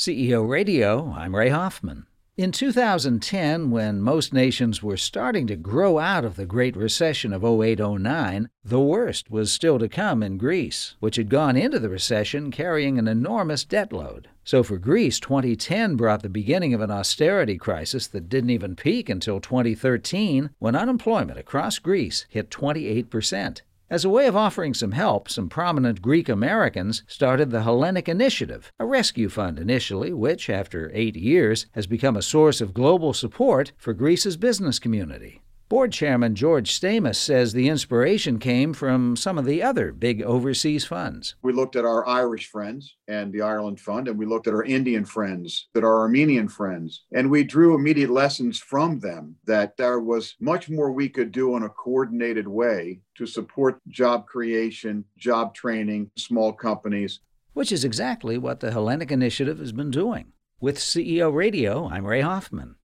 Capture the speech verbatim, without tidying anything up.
C E O Radio, I'm Ray Hoffman. In two thousand ten, when most nations were starting to grow out of the Great Recession of oh eight oh nine, the worst was still to come in Greece, which had gone into the recession carrying an enormous debt load. So for Greece, twenty ten brought the beginning of an austerity crisis that didn't even peak until twenty thirteen, when unemployment across Greece hit twenty-eight percent. As a way of offering some help, some prominent Greek Americans started the Hellenic Initiative, a rescue fund initially, which, after eight years, has become a source of global support for Greece's business community. Board Chairman George Stamos says the inspiration came from some of the other big overseas funds. We looked at our Irish friends and the Ireland Fund, and we looked at our Indian friends, at our Armenian friends, and we drew immediate lessons from them that there was much more we could do in a coordinated way to support job creation, job training, small companies. Which is exactly what the Hellenic Initiative has been doing. With C E O Radio, I'm Ray Hoffman.